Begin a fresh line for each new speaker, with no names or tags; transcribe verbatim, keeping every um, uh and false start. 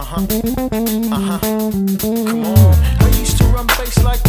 Uh huh. Uh huh. Come on. I used to run bass like